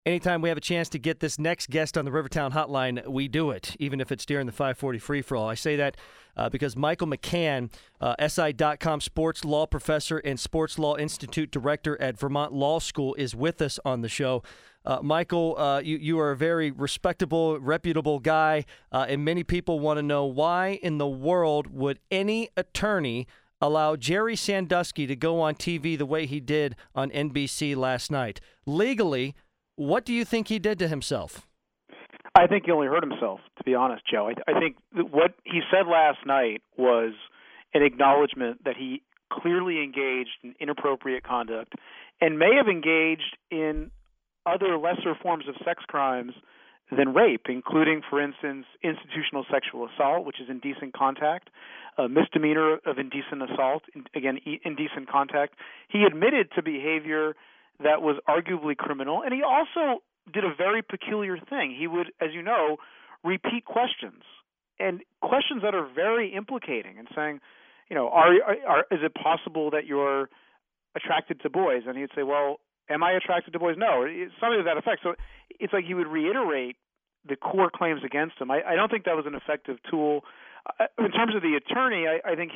Anytime we have a chance to get this next guest on the Rivertown Hotline, we do it, even if it's during the 540 free-for-all. I say that because Michael McCann, SI.com sports law professor and Sports Law Institute director at Vermont Law School, is with us on the show. Michael, you are a very respectable, reputable guy, and many people want to know why in the world would any attorney allow Jerry Sandusky to go on TV the way he did on NBC last night? Legally, what do you think he did to himself? I think he only hurt himself, to be honest, Joe. I think what he said last night was an acknowledgement that he clearly engaged in inappropriate conduct and may have engaged in other lesser forms of sex crimes than rape, including, for instance, institutional sexual assault, which is indecent contact, a misdemeanor of indecent assault, again, indecent contact. He admitted to behavior that was arguably criminal, and he also did a very peculiar thing. He would, as you know, repeat questions, and questions that are very implicating, and saying, you know, is it possible that you're attracted to boys? And he'd say, well, am I attracted to boys? No, something to that effect. So it's like he would reiterate the core claims against him. I don't think that was an effective tool. In terms of the attorney, I think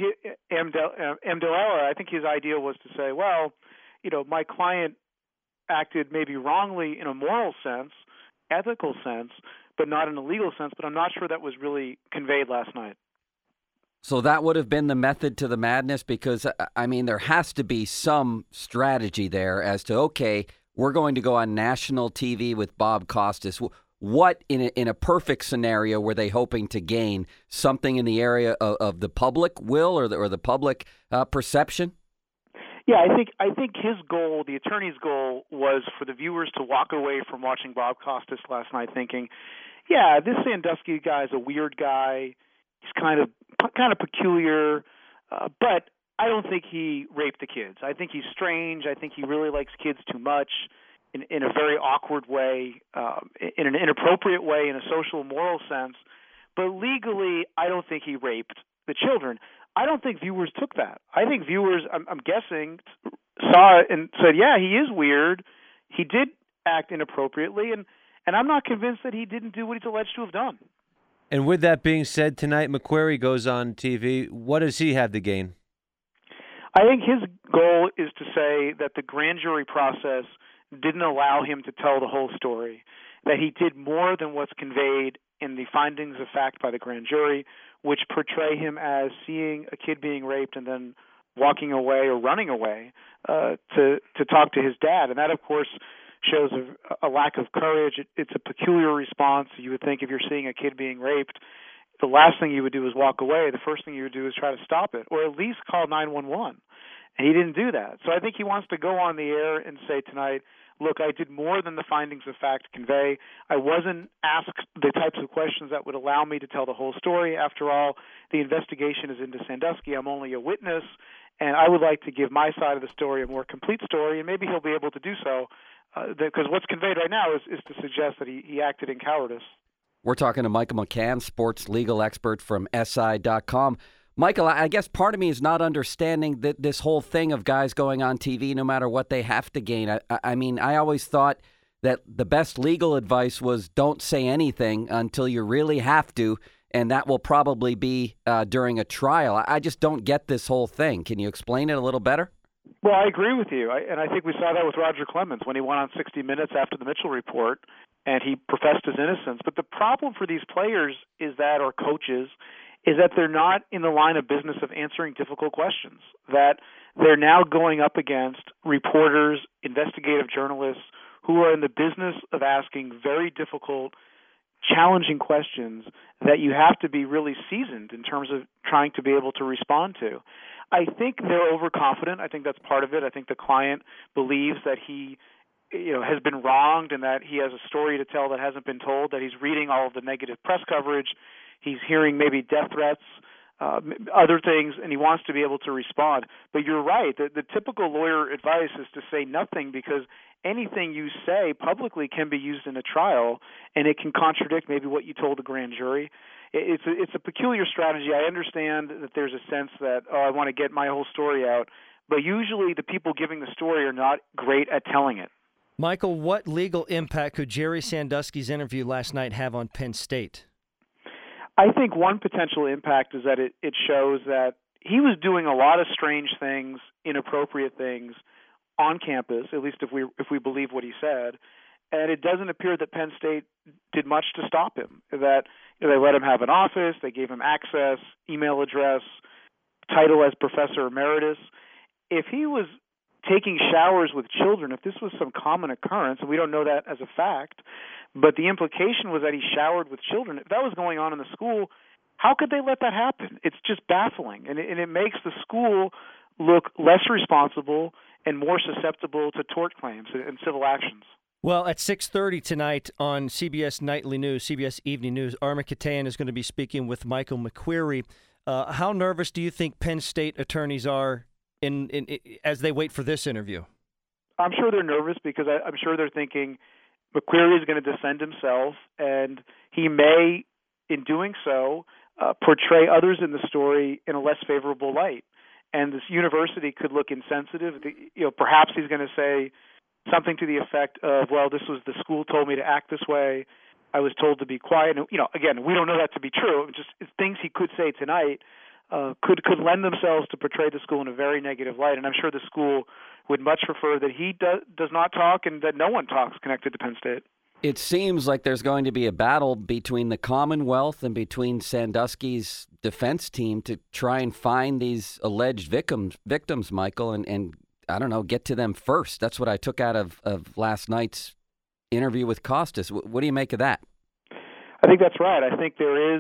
Amdalella, I think his idea was to say, well, you know, my client acted maybe wrongly in a moral sense, ethical sense, but not in a legal sense. But I'm not sure that was really conveyed last night. So that would have been the method to the madness, because, I mean, there has to be some strategy there as to, okay, we're going to go on national TV with Bob Costas. What, in a perfect scenario, were they hoping to gain? Something in the area of the public will or the public perception? Yeah, I think his goal, the attorney's goal, was for the viewers to walk away from watching Bob Costas last night thinking, yeah, this Sandusky guy is a weird guy. He's kind of peculiar, but I don't think he raped the kids. I think he's strange. I think he really likes kids too much in a very awkward way, in an inappropriate way, in a social, moral sense. But legally, I don't think he raped the children. I don't think viewers took that. I think viewers, I'm guessing, saw it and said, yeah, he is weird. He did act inappropriately, and I'm not convinced that he didn't do what he's alleged to have done. And with that being said, tonight McQuarrie goes on TV. What does he have to gain? I think his goal is to say that the grand jury process didn't allow him to tell the whole story, that he did more than what's conveyed in the findings of fact by the grand jury, which portray him as seeing a kid being raped and then walking away or running away to talk to his dad. And that, of course, shows a lack of courage. It's a peculiar response. You would think if you're seeing a kid being raped, the last thing you would do is walk away. The first thing you would do is try to stop it, or at least call 911. And he didn't do that. So I think he wants to go on the air and say tonight, look, I did more than the findings of fact convey. I wasn't asked the types of questions that would allow me to tell the whole story. After all, the investigation is into Sandusky. I'm only a witness, and I would like to give my side of the story a more complete story, and maybe he'll be able to do so, because what's conveyed right now is to suggest that he acted in cowardice. We're talking to Michael McCann, sports legal expert from SI.com. Michael, I guess part of me is not understanding that this whole thing of guys going on TV no matter what they have to gain. I mean, I always thought that the best legal advice was don't say anything until you really have to, and that will probably be during a trial. I just don't get this whole thing. Can you explain it a little better? Well, I agree with you, and I think we saw that with Roger Clemens when he went on 60 Minutes after the Mitchell report, and he professed his innocence. But the problem for these players or coaches, is that they're not in the line of business of answering difficult questions, that they're now going up against reporters, investigative journalists who are in the business of asking very difficult, challenging questions that you have to be really seasoned in terms of trying to be able to respond to. I think they're overconfident. I think that's part of it. I think the client believes that he has been wronged and that he has a story to tell that hasn't been told, that he's reading all of the negative press coverage, he's hearing maybe death threats, other things, and he wants to be able to respond. But you're right. The typical lawyer advice is to say nothing, because anything you say publicly can be used in a trial, and it can contradict maybe what you told the grand jury. It's a peculiar strategy. I understand that there's a sense that, I want to get my whole story out, but usually the people giving the story are not great at telling it. Michael, what legal impact could Jerry Sandusky's interview last night have on Penn State? I think one potential impact is that it shows that he was doing a lot of strange things, inappropriate things on campus, at least if we believe what he said. And it doesn't appear that Penn State did much to stop him. That they let him have an office, they gave him access, email address, title as professor emeritus. If he was taking showers with children, if this was some common occurrence, and we don't know that as a fact, but the implication was that he showered with children. If that was going on in the school, how could they let that happen? It's just baffling, and it makes the school look less responsible and more susceptible to tort claims and civil actions. Well, at 6:30 tonight on CBS Nightly News, CBS Evening News, Armen Keteyian is going to be speaking with Michael McQueary. How nervous do you think Penn State attorneys are as they wait for this interview? I'm sure they're nervous because I'm sure they're thinking McQueary is going to defend himself, and he may, in doing so, portray others in the story in a less favorable light. And this university could look insensitive. Perhaps he's going to say something to the effect of, well, this was the school told me to act this way. I was told to be quiet. And, again, we don't know that to be true. It's things he could say tonight could lend themselves to portray the school in a very negative light. And I'm sure the school would much prefer that he does not talk and that no one talks connected to Penn State. It seems like there's going to be a battle between the Commonwealth and between Sandusky's defense team to try and find these alleged victims, Michael, and I don't know, get to them first. That's what I took out of last night's interview with Costas. What do you make of that? I think that's right. I think there is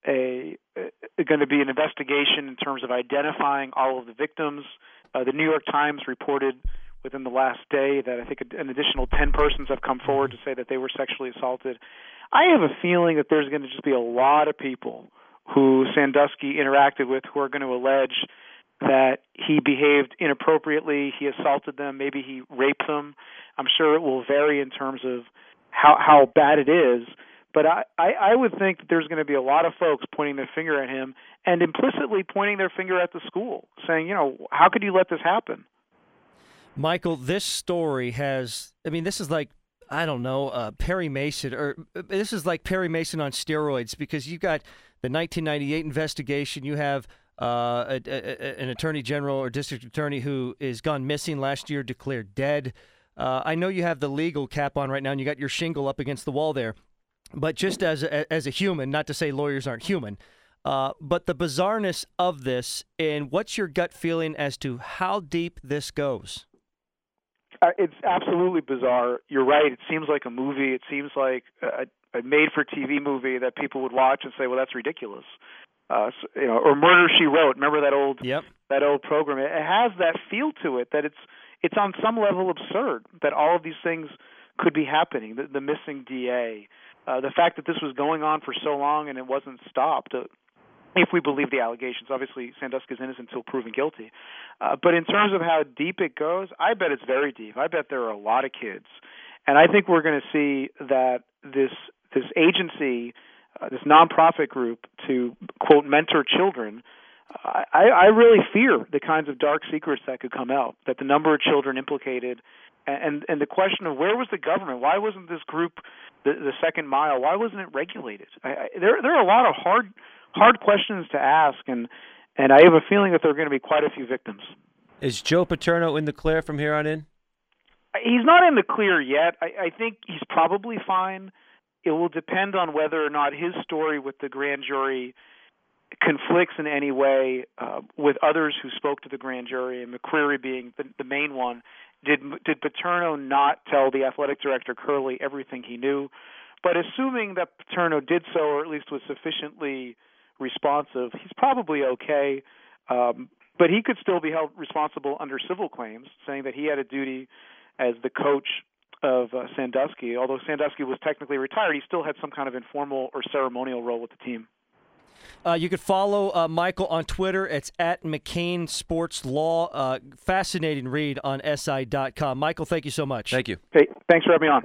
going to be an investigation in terms of identifying all of the victims. The New York Times reported within the last day that I think an additional 10 persons have come forward to say that they were sexually assaulted. I have a feeling that there's going to just be a lot of people who Sandusky interacted with who are going to allege that he behaved inappropriately, he assaulted them, maybe he raped them. I'm sure it will vary in terms of how bad it is. But I would think that there's going to be a lot of folks pointing their finger at him and implicitly pointing their finger at the school, saying, how could you let this happen? Michael, this story this is like, I don't know, Perry Mason, or this is like Perry Mason on steroids, because you've got the 1998 investigation, you have an attorney general or district attorney who is gone missing last year, declared dead. I know you have the legal cap on right now, and you got your shingle up against the wall there. But just as a human, not to say lawyers aren't human, but the bizarreness of this, and what's your gut feeling as to how deep this goes? It's absolutely bizarre. You're right. It seems like a movie. It seems like a made-for-TV movie that people would watch and say, "Well, that's ridiculous." Or Murder, She Wrote. Remember that old program? It has that feel to it that it's on some level absurd that all of these things could be happening. The missing DA, the fact that this was going on for so long and it wasn't stopped. If we believe the allegations, obviously Sandusky is innocent until proven guilty. But in terms of how deep it goes, I bet it's very deep. I bet there are a lot of kids, and I think we're going to see that this agency, this nonprofit group to quote mentor children. I really fear the kinds of dark secrets that could come out. That the number of children implicated, and the question of where was the government? Why wasn't this group the second mile? Why wasn't it regulated? There are a lot of hard questions to ask, and I have a feeling that there are going to be quite a few victims. Is Joe Paterno in the clear from here on in? He's not in the clear yet. I think he's probably fine. It will depend on whether or not his story with the grand jury conflicts in any way with others who spoke to the grand jury, and McQueary being the main one. Did Paterno not tell the athletic director, Curley, everything he knew? But assuming that Paterno did so, or at least was sufficiently responsive, he's probably okay. But he could still be held responsible under civil claims, saying that he had a duty as the coach of Sandusky. Although Sandusky was technically retired, he still had some kind of informal or ceremonial role with the team. You could follow Michael on Twitter. It's at McCain Sports Law. Fascinating read on SI.com. Michael, thank you so much. Thank you. Hey, thanks for having me on.